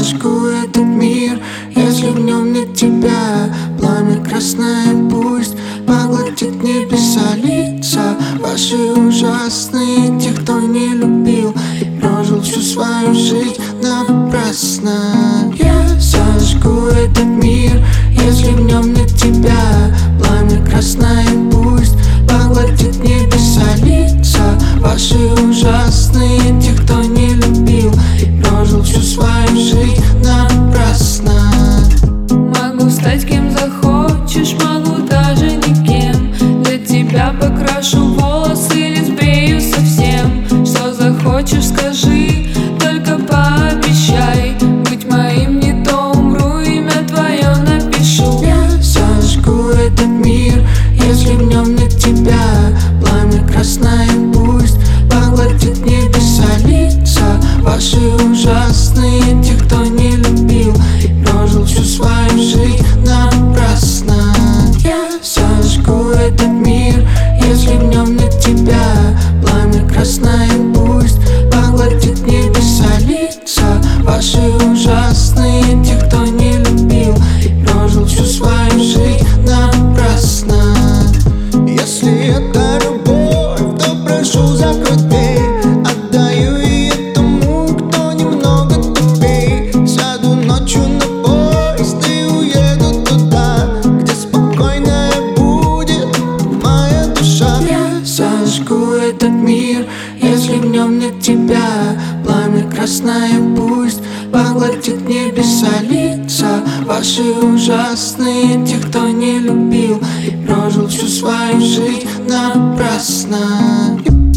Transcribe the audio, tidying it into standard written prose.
сожгу этот мир, если в нем нет тебя. Пламя красное пусть поглотит небеса, лица ваши ужасные, тех, кто не любил и прожил всю свою жизнь напрасно. Я сожгу этот мир, если в нем нет тебя. Пламя красное пусть поглотит небеса, лица ваши ужасные, тех, кто не любил и прожил всю свою жизнь напрасно. Могу стать кем захочешь, могу даже никем. Для тебя покрашу волосы или сбрею совсем. Что захочешь, скажи, только пообещай. Быть моим, не то умру, имя твое напишу. Я сожгу этот мир, если в нем нет тебя. Пламя красное пусть поглотит небеса, лица ваши ужасные, тех, кто не любил и прожил всю свою жизнь напрасно. Я сожгу этот мир, если в нем нет тебя. Пламя красное пусть поглотит небеса, лица ваши ужасные, тех, кто не любил и прожил всю свою жизнь напрасно. Если это любовь, то прошу, закрой дверь. Отдаю ее тому, кто немного тупей. Сяду ночью на поезд и уеду туда, где спокойная будет моя душа. Я сожгу этот мир, если в нем нет тебя. Пламя красное пусть поглотит небеса, лица ваши ужасные, тех, кто не любил и прожил всю свою жизнь напрасно.